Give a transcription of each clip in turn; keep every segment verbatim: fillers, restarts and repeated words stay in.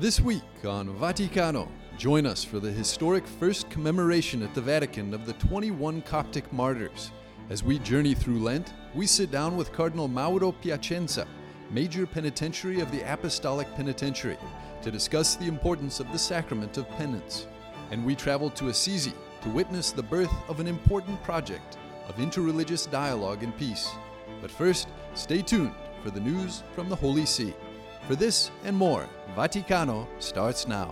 This week on Vaticano, join us for the historic first commemoration at the Vatican of the twenty-one Coptic martyrs. As we journey through Lent, we sit down with Cardinal Mauro Piacenza, Major Penitentiary of the Apostolic Penitentiary, to discuss the importance of the sacrament of penance. And we travel to Assisi to witness the birth of an important project of interreligious dialogue and peace. But first, stay tuned for the news from the Holy See. For this and more, Vaticano starts now.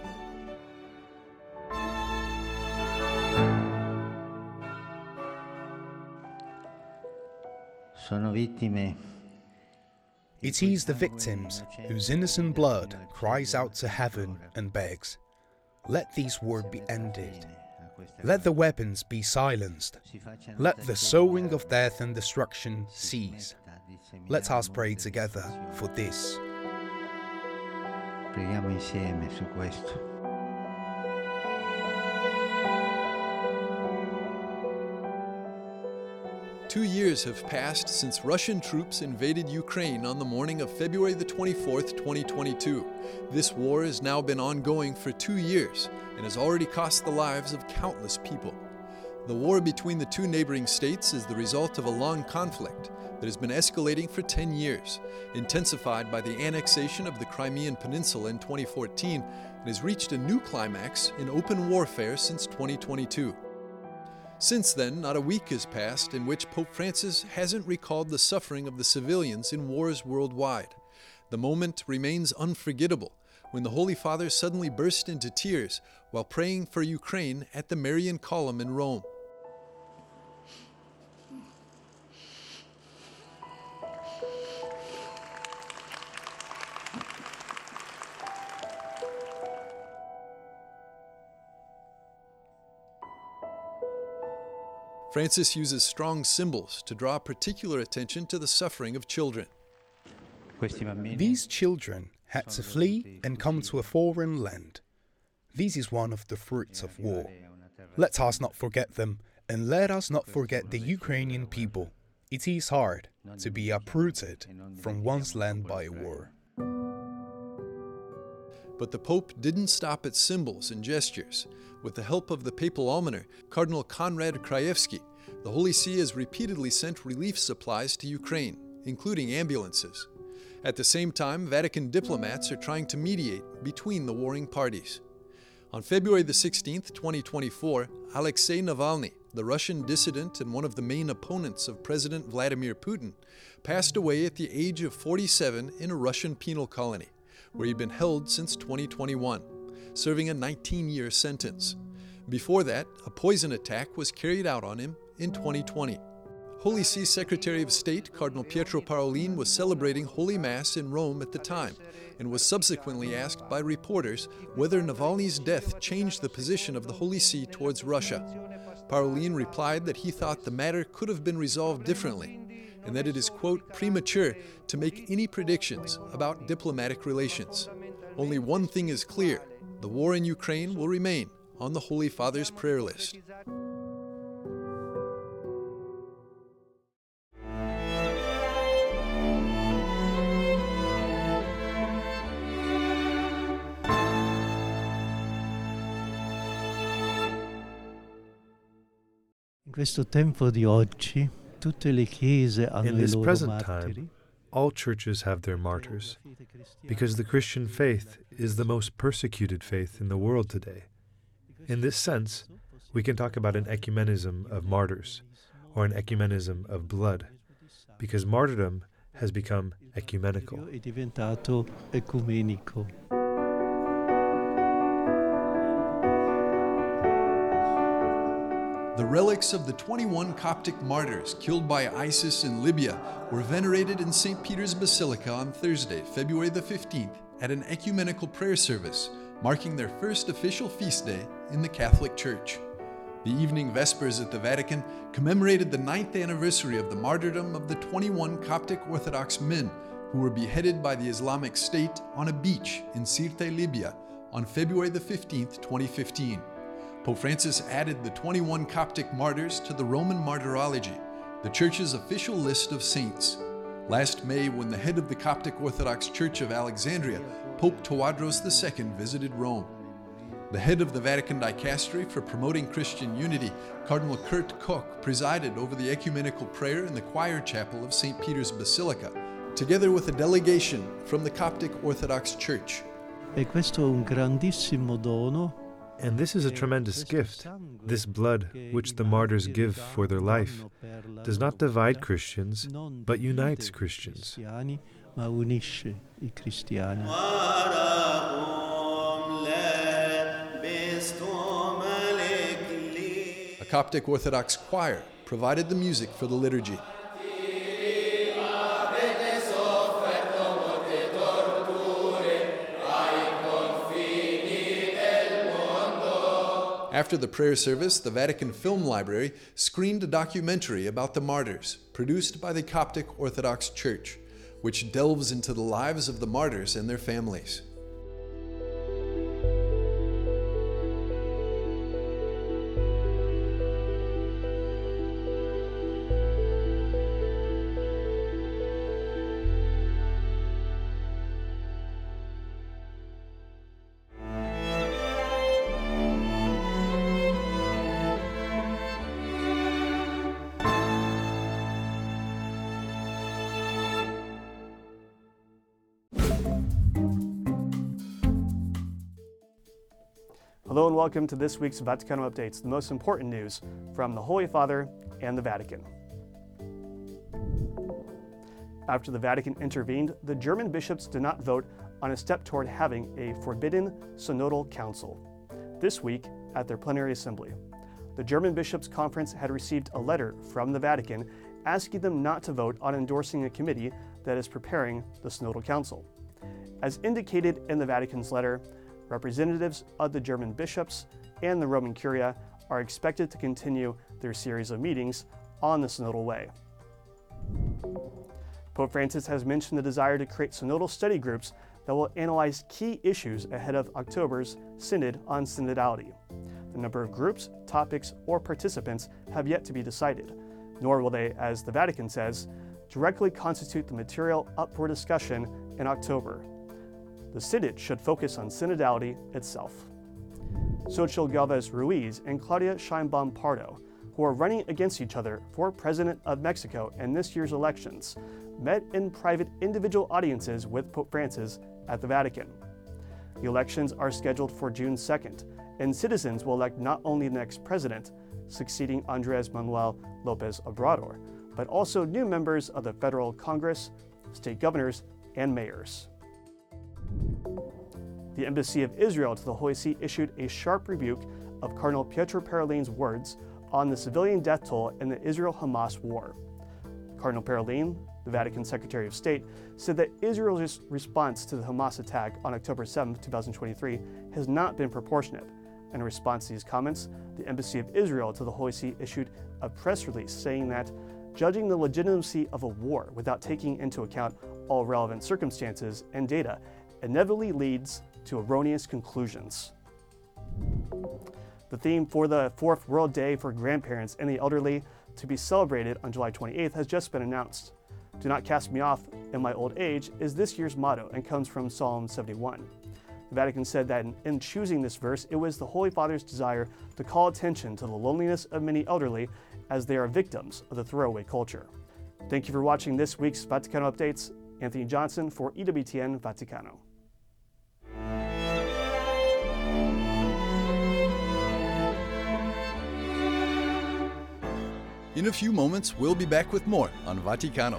It is the victims whose innocent blood cries out to heaven and begs, "Let these wars be ended. Let the weapons be silenced. Let the sowing of death and destruction cease." Let us pray together for this. Preghiamo insieme su questo. Two years have passed since Russian troops invaded Ukraine on the morning of February the twenty-fourth, twenty twenty-two. This war has now been ongoing for two years and has already cost the lives of countless people. The war between the two neighboring states is the result of a long conflict that has been escalating for ten years, intensified by the annexation of the Crimean Peninsula in twenty fourteen, and has reached a new climax in open warfare since twenty twenty-two. Since then, not a week has passed in which Pope Francis hasn't recalled the suffering of the civilians in wars worldwide. The moment remains unforgettable when the Holy Father suddenly burst into tears while praying for Ukraine at the Marian Column in Rome. Francis uses strong symbols to draw particular attention to the suffering of children. These children had to flee and come to a foreign land. This is one of the fruits of war. Let us not forget them, and let us not forget the Ukrainian people. It is hard to be uprooted from one's land by a war. But the Pope didn't stop at symbols and gestures. With the help of the papal almoner, Cardinal Konrad Krajewski, the Holy See has repeatedly sent relief supplies to Ukraine, including ambulances. At the same time, Vatican diplomats are trying to mediate between the warring parties. On February the sixteenth, twenty twenty-four, Alexei Navalny, the Russian dissident and one of the main opponents of President Vladimir Putin, passed away at the age of forty-seven in a Russian penal colony, where he'd been held since twenty twenty-one, serving a nineteen-year sentence. Before that, a poison attack was carried out on him in twenty twenty. Holy See Secretary of State Cardinal Pietro Parolin was celebrating Holy Mass in Rome at the time and was subsequently asked by reporters whether Navalny's death changed the position of the Holy See towards Russia. Parolin replied that he thought the matter could have been resolved differently and that it is, quote, premature to make any predictions about diplomatic relations. Only one thing is clear: the war in Ukraine will remain on the Holy Father's prayer list. In questo tempo di oggi, tutte le chiese hanno In i this loro present martiri. time, all churches have their martyrs, because the Christian faith is the most persecuted faith in the world today. In this sense, we can talk about an ecumenism of martyrs, or an ecumenism of blood, because martyrdom has become ecumenical. È diventato ecumenico. The relics of the twenty-one Coptic martyrs killed by ISIS in Libya were venerated in Saint Peter's Basilica on Thursday, February the fifteenth, at an ecumenical prayer service, marking their first official feast day in the Catholic Church. The evening Vespers at the Vatican commemorated the ninth anniversary of the martyrdom of the twenty-one Coptic Orthodox men who were beheaded by the Islamic State on a beach in Sirte, Libya, on February the fifteenth, twenty fifteen. Pope Francis added the twenty-one Coptic martyrs to the Roman Martyrology, the Church's official list of saints. Last May, when the head of the Coptic Orthodox Church of Alexandria, Pope Tawadros the Second, visited Rome. The head of the Vatican Dicastery for Promoting Christian Unity, Cardinal Kurt Koch, presided over the ecumenical prayer in the choir chapel of Saint Peter's Basilica, together with a delegation from the Coptic Orthodox Church. E questo è un grandissimo dono. And this is a tremendous gift. This blood, which the martyrs give for their life, does not divide Christians, but unites Christians. Ma unisce i cristiani. A Coptic Orthodox choir provided the music for the liturgy. After the prayer service, the Vatican Film Library screened a documentary about the martyrs, produced by the Coptic Orthodox Church, which delves into the lives of the martyrs and their families. Hello and welcome to this week's Vaticano Updates, the most important news from the Holy Father and the Vatican. After the Vatican intervened, the German bishops did not vote on a step toward having a forbidden synodal council. This week, at their plenary assembly, the German Bishops' Conference had received a letter from the Vatican asking them not to vote on endorsing a committee that is preparing the synodal council. As indicated in the Vatican's letter, representatives of the German bishops and the Roman Curia are expected to continue their series of meetings on the synodal way. Pope Francis has mentioned the desire to create synodal study groups that will analyze key issues ahead of October's Synod on Synodality. The number of groups, topics, or participants have yet to be decided, nor will they, as the Vatican says, directly constitute the material up for discussion in October. The Synod should focus on synodality itself. Xochitl Galvez Ruiz and Claudia Sheinbaum Pardo, who are running against each other for President of Mexico in this year's elections, met in private individual audiences with Pope Francis at the Vatican. The elections are scheduled for June second, and citizens will elect not only the next president, succeeding Andrés Manuel López Obrador, but also new members of the federal Congress, state governors, and mayors. The Embassy of Israel to the Holy See issued a sharp rebuke of Cardinal Pietro Paroline's words on the civilian death toll in the Israel-Hamas war. Cardinal Parolin, the Vatican Secretary of State, said that Israel's response to the Hamas attack on October seventh, twenty twenty-three has not been proportionate. In response to these comments, the Embassy of Israel to the Holy See issued a press release saying that judging the legitimacy of a war without taking into account all relevant circumstances and data inevitably leads to erroneous conclusions. The theme for the fourth World Day for Grandparents and the Elderly, to be celebrated on July twenty-eighth, has just been announced. "Do not cast me off in my old age" is this year's motto and comes from Psalm seventy-one. The Vatican said that in, in choosing this verse, it was the Holy Father's desire to call attention to the loneliness of many elderly as they are victims of the throwaway culture. Thank you for watching this week's Vaticano Updates. Anthony Johnson for E W T N Vaticano. In a few moments, we'll be back with more on Vaticano.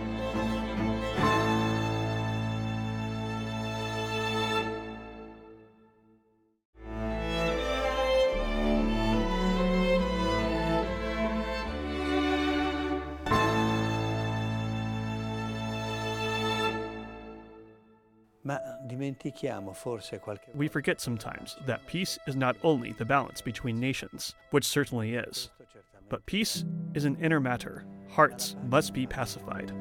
We forget sometimes that peace is not only the balance between nations, which certainly is, but peace is an inner matter. Hearts must be pacified.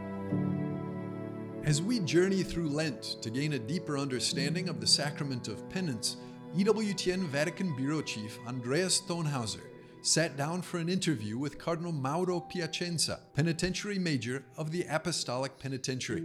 As we journey through Lent to gain a deeper understanding of the sacrament of penance, E W T N Vatican Bureau Chief Andreas Thonhauser sat down for an interview with Cardinal Mauro Piacenza, Penitentiary Major of the Apostolic Penitentiary.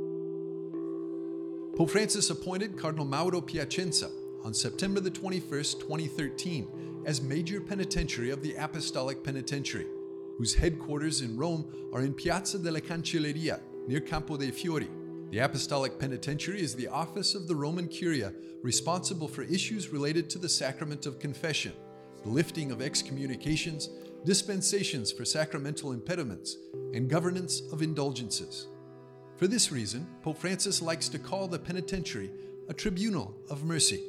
Pope Francis appointed Cardinal Mauro Piacenza on September the twenty-first, twenty thirteen, as Major Penitentiary of the Apostolic Penitentiary, whose headquarters in Rome are in Piazza della Cancelleria, near Campo dei Fiori. The Apostolic Penitentiary is the office of the Roman Curia responsible for issues related to the sacrament of confession, the lifting of excommunications, dispensations for sacramental impediments, and governance of indulgences. For this reason, Pope Francis likes to call the penitentiary a tribunal of mercy.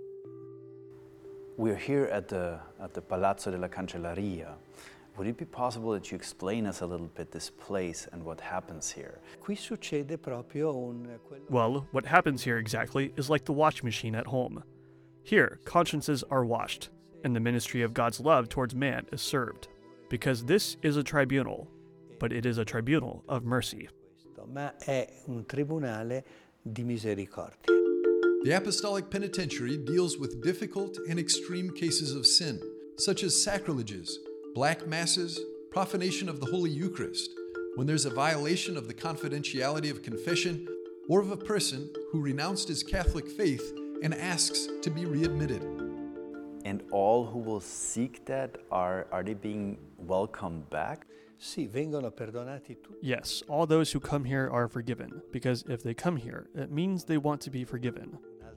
We're here at the, at the Palazzo della Cancelleria. Would it be possible that you explain us a little bit this place and what happens here? Well, what happens here exactly is like the wash machine at home. Here, consciences are washed, and the ministry of God's love towards man is served. Because this is a tribunal, but it is a tribunal of mercy. The Apostolic Penitentiary deals with difficult and extreme cases of sin, such as sacrileges, black masses, profanation of the Holy Eucharist, when there's a violation of the confidentiality of confession, or of a person who renounced his Catholic faith and asks to be readmitted. And all who will seek that, are, are they being welcomed back? Yes, all those who come here are forgiven, because if they come here, it means they want to be forgiven.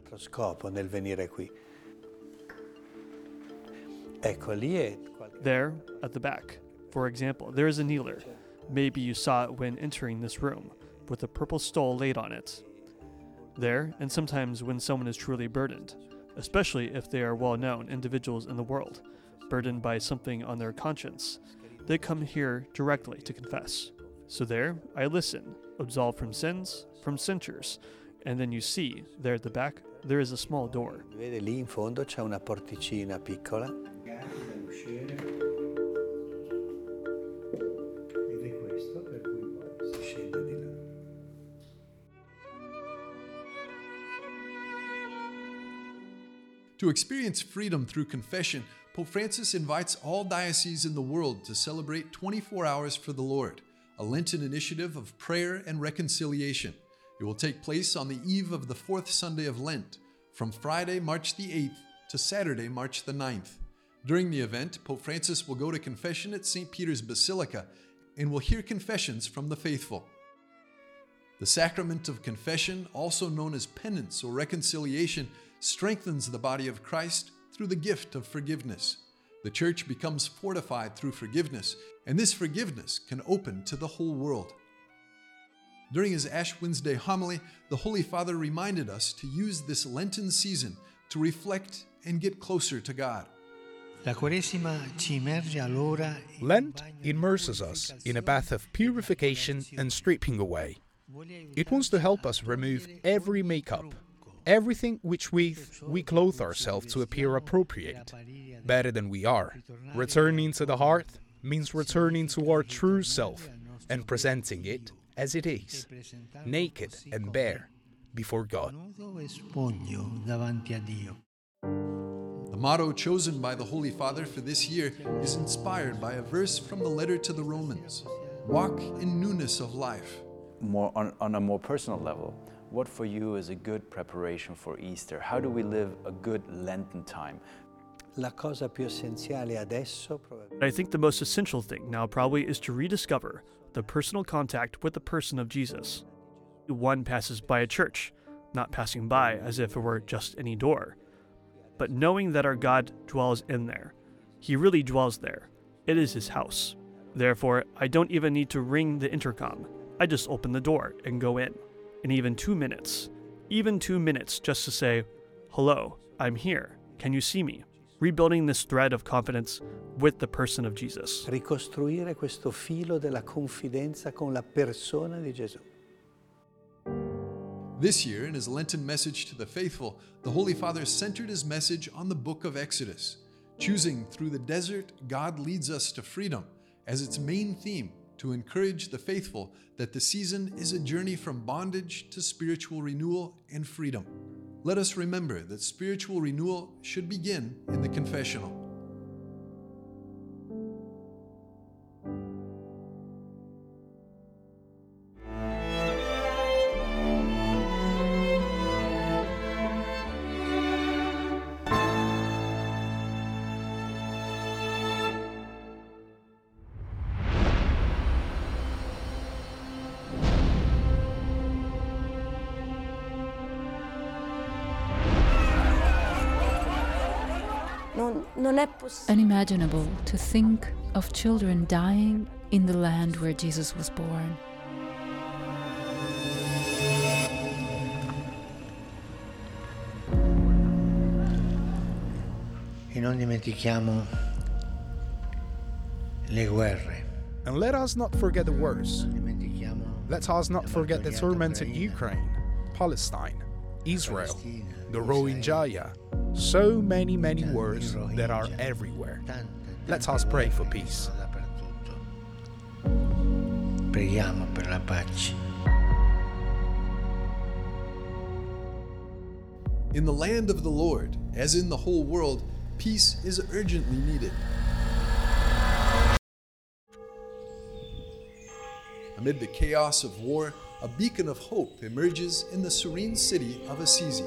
There, at the back, for example, there is a kneeler. Maybe you saw it when entering this room, with a purple stole laid on it. There, and sometimes when someone is truly burdened, especially if they are well-known individuals in the world, burdened by something on their conscience, they come here directly to confess. So there, I listen, absolved from sins, from censures, and then you see, there at the back, there is a small door. To experience freedom through confession, Pope Francis invites all dioceses in the world to celebrate twenty-four hours for the Lord, a Lenten initiative of prayer and reconciliation. It will take place on the eve of the fourth Sunday of Lent, from Friday, March the eighth to Saturday, March the ninth. During the event, Pope Francis will go to confession at Saint Peter's Basilica and will hear confessions from the faithful. The sacrament of confession, also known as penance or reconciliation, strengthens the body of Christ through the gift of forgiveness. The Church becomes fortified through forgiveness, and this forgiveness can open to the whole world. During his Ash Wednesday homily, the Holy Father reminded us to use this Lenten season to reflect and get closer to God. Lent immerses us in a bath of purification and stripping away. It wants to help us remove every makeup, everything which with we clothe ourselves to appear appropriate, better than we are. Returning to the heart means returning to our true self and presenting it as it is, naked and bare before God. The motto chosen by the Holy Father for this year is inspired by a verse from the letter to the Romans. Walk in newness of life. More on, on a more personal level, what for you is a good preparation for Easter? How do we live a good Lenten time? I think the most essential thing now probably is to rediscover the personal contact with the person of Jesus. One passes by a church, not passing by as if it were just any door, but knowing that our God dwells in there. He really dwells there. It is his house. Therefore, I don't even need to ring the intercom. I just open the door and go in. In even two minutes, even two minutes just to say, hello, I'm here. Can you see me? Rebuilding this thread of confidence with the person of Jesus. Ricostruire questo filo della confidenza con la persona di Gesù. This year, in his Lenten message to the faithful, the Holy Father centered his message on the book of Exodus, choosing through the desert, God leads us to freedom as its main theme, to encourage the faithful that the season is a journey from bondage to spiritual renewal and freedom. Let us remember that spiritual renewal should begin in the confessional. Unimaginable to think of children dying in the land where Jesus was born. E non dimentichiamo le guerre. And let us not forget the wars. Let us not forget the tormented Ukraine, Palestine, Israel, the Rohingya. So many, many wars that are everywhere. Let us pray for peace. Preghiamo per la pace. In the land of the Lord, as in the whole world, peace is urgently needed. Amid the chaos of war, a beacon of hope emerges in the serene city of Assisi.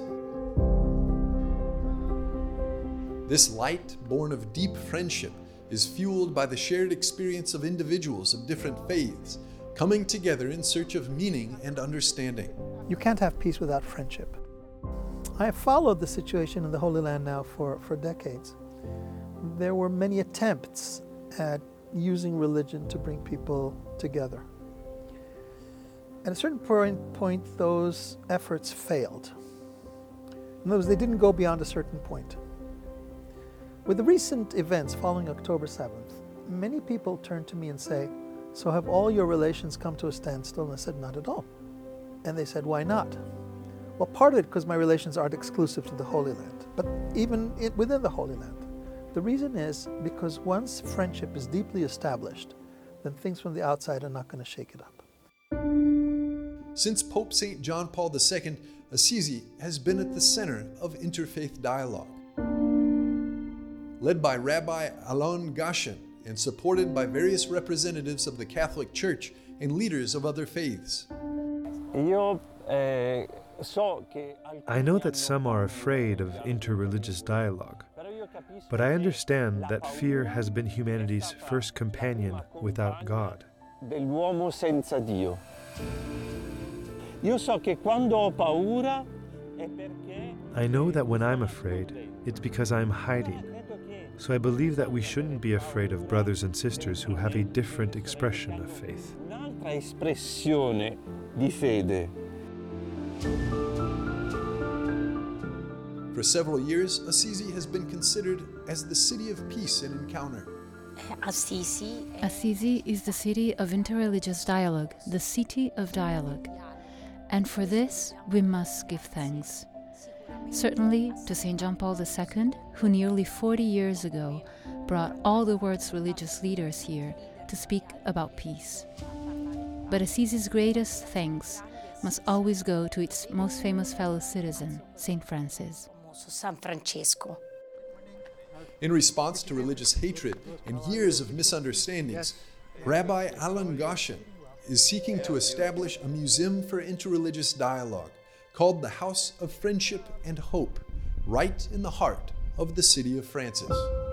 This light, born of deep friendship, is fueled by the shared experience of individuals of different faiths, coming together in search of meaning and understanding. You can't have peace without friendship. I have followed the situation in the Holy Land now for, for decades. There were many attempts at using religion to bring people together. At a certain point, point those efforts failed. In other words, they didn't go beyond a certain point. With the recent events following October seventh, many people turn to me and say, so have all your relations come to a standstill? And I said, not at all. And they said, why not? Well, part of it because my relations aren't exclusive to the Holy Land, but even it, within the Holy Land. The reason is because once friendship is deeply established, then things from the outside are not going to shake it up. Since Pope Saint John Paul the Second, Assisi has been at the center of interfaith dialogue. Led by Rabbi Alon Gashen and supported by various representatives of the Catholic Church and leaders of other faiths. I know that some are afraid of interreligious dialogue, but I understand that fear has been humanity's first companion without God. I know that when I'm afraid, it's because I'm hiding. So I believe that we shouldn't be afraid of brothers and sisters who have a different expression of faith. For several years, Assisi has been considered as the city of peace and encounter. Assisi. Assisi is the city of interreligious dialogue, the city of dialogue. And for this, we must give thanks. Certainly to Saint John Paul the Second, who nearly forty years ago brought all the world's religious leaders here to speak about peace. But Assisi's greatest thanks must always go to its most famous fellow citizen, Saint Francis. San Francesco. In response to religious hatred and years of misunderstandings, Rabbi Alon Gashen is seeking to establish a museum for interreligious dialogue called the House of Friendship and Hope, right in the heart of the city of Francis.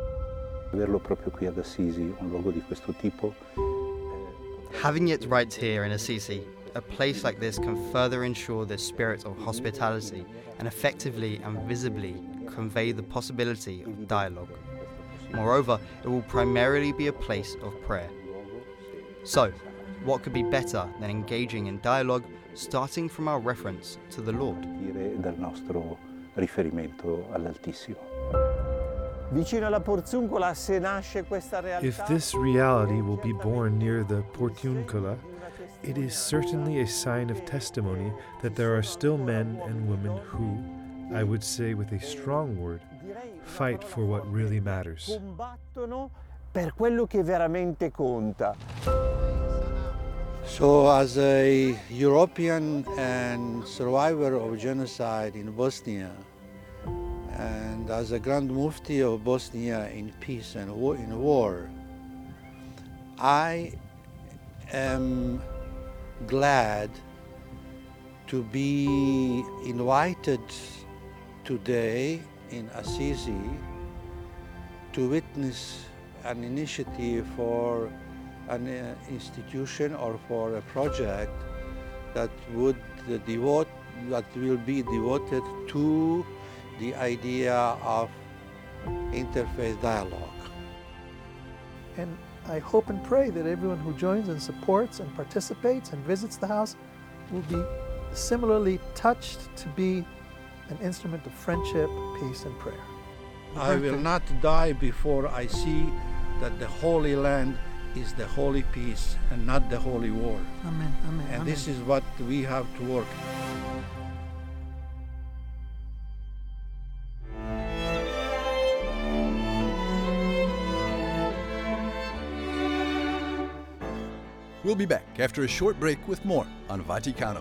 Having it right here in Assisi, a place like this can further ensure the spirit of hospitality and effectively and visibly convey the possibility of dialogue. Moreover, it will primarily be a place of prayer. So, what could be better than engaging in dialogue, starting from our reference to the Lord? If this reality will be born near the Portiuncula, it is certainly a sign of testimony that there are still men and women who, I would say with a strong word, fight for what really matters. So as a European and survivor of genocide in Bosnia, and as a Grand Mufti of Bosnia in peace and war, in war, I am glad to be invited today in Assisi to witness an initiative for an uh, institution or for a project that would uh, devote, that will be devoted to the idea of interfaith dialogue. And I hope and pray that everyone who joins and supports and participates and visits the house will be similarly touched to be an instrument of friendship, peace, and prayer. I will not die before I see that the Holy Land is the holy peace and not the holy war. Amen. Amen. And Amen. this is what we have to work. We'll be back after a short break with more on Vaticano.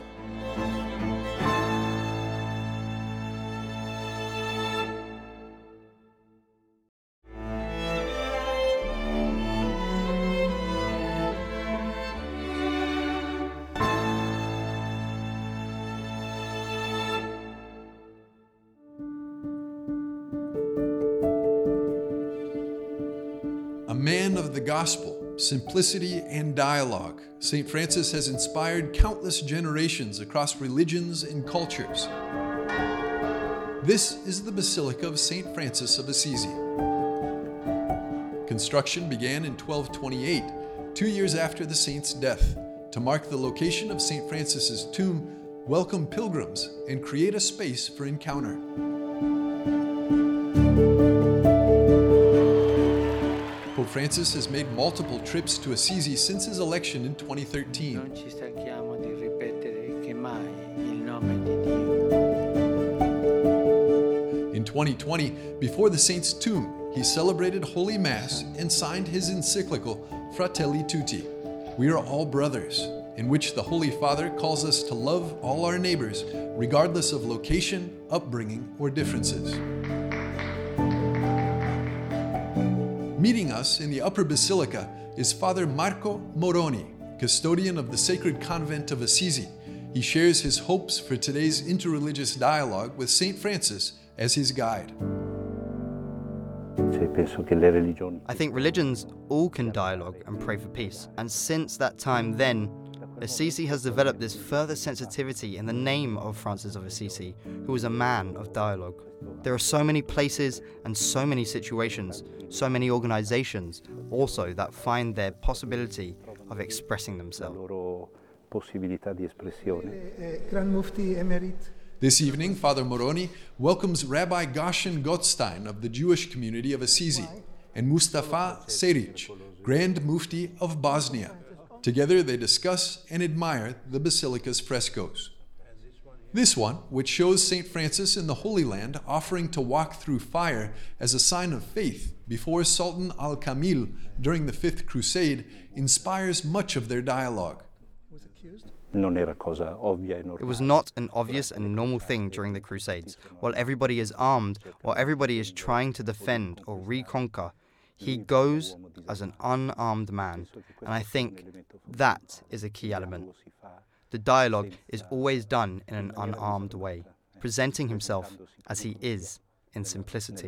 A man of the gospel, simplicity, and dialogue, Saint Francis has inspired countless generations across religions and cultures. This is the Basilica of Saint Francis of Assisi. Construction began in twelve twenty-eight, two years after the saint's death, to mark the location of Saint Francis's tomb, welcome pilgrims, and create a space for encounter. Pope Francis has made multiple trips to Assisi since his election in twenty thirteen. In twenty twenty, before the saint's tomb, he celebrated Holy Mass and signed his encyclical Fratelli Tutti, We Are All Brothers, in which the Holy Father calls us to love all our neighbors, regardless of location, upbringing, or differences. Meeting us in the Upper Basilica is Father Marco Moroni, custodian of the Sacred Convent of Assisi. He shares his hopes for today's interreligious dialogue with Saint Francis as his guide. I think religions all can dialogue and pray for peace, and since that time then, Assisi has developed this further sensitivity in the name of Francis of Assisi, who was a man of dialogue. There are so many places and so many situations, so many organizations also that find their possibility of expressing themselves. This evening, Father Moroni welcomes Rabbi Goshen Gottstein of the Jewish community of Assisi and Mustafa Seric, Grand Mufti of Bosnia. Together they discuss and admire the Basilica's frescoes. This one, which shows Saint Francis in the Holy Land offering to walk through fire as a sign of faith before Sultan Al-Kamil during the Fifth Crusade, inspires much of their dialogue. It was not an obvious and normal thing during the Crusades. While everybody is armed, while everybody is trying to defend or reconquer, he goes as an unarmed man, and I think that is a key element. The dialogue is always done in an unarmed way, presenting himself as he is in simplicity.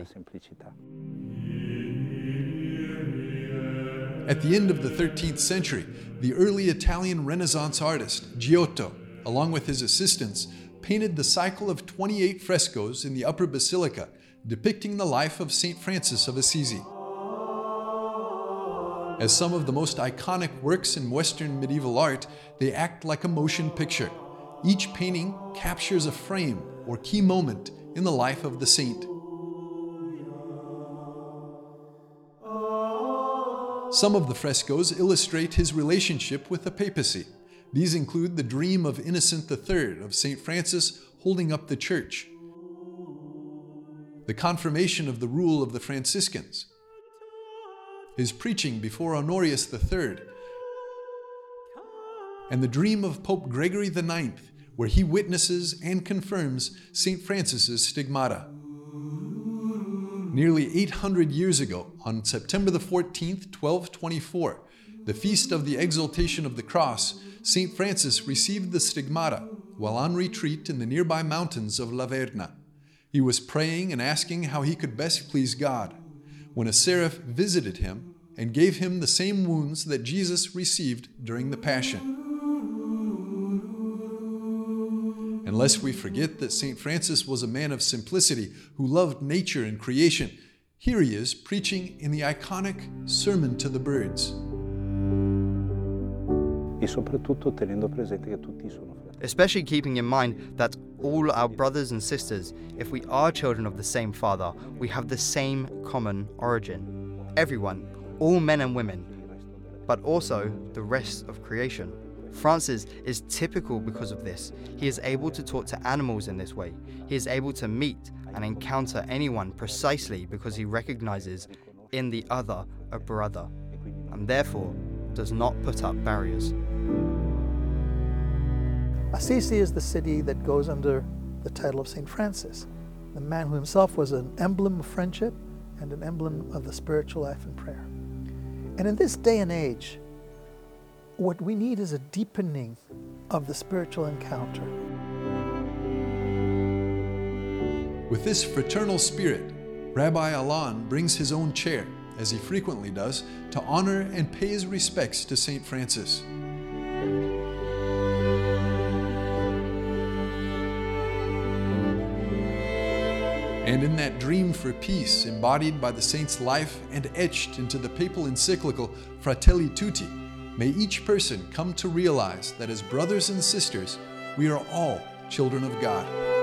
At the end of the thirteenth century, the early Italian Renaissance artist Giotto, along with his assistants, painted the cycle of twenty-eight frescoes in the Upper Basilica, depicting the life of Saint Francis of Assisi. As some of the most iconic works in Western medieval art, they act like a motion picture. Each painting captures a frame or key moment in the life of the saint. Some of the frescoes illustrate his relationship with the papacy. These include the Dream of Innocent the Third of Saint Francis holding up the church, the confirmation of the rule of the Franciscans, his preaching before Honorius the Third, and the dream of Pope Gregory the Ninth, where he witnesses and confirms Saint Francis's stigmata. Nearly eight hundred years ago, on September the fourteenth, twelve twenty-four, the feast of the Exaltation of the Cross, Saint Francis received the stigmata while on retreat in the nearby mountains of Laverna. He was praying and asking how he could best please God, when a seraph visited him and gave him the same wounds that Jesus received during the Passion. And lest we forget that Saint Francis was a man of simplicity who loved nature and creation, Here he is preaching in the iconic Sermon to the Birds. Especially keeping in mind that all our brothers and sisters, if we are children of the same Father, we have the same common origin. Everyone, all men and women, but also the rest of creation. Francis is typical because of this. He is able to talk to animals in this way. He is able to meet and encounter anyone precisely because he recognizes in the other a brother, and therefore does not put up barriers. Assisi is the city that goes under the title of Saint Francis, the man who himself was an emblem of friendship and an emblem of the spiritual life and prayer. And in this day and age, what we need is a deepening of the spiritual encounter. With this fraternal spirit, Rabbi Alon brings his own chair, as he frequently does, to honor and pay his respects to Saint Francis. And in that dream for peace embodied by the saint's life and etched into the papal encyclical Fratelli Tutti, may each person come to realize that as brothers and sisters, we are all children of God.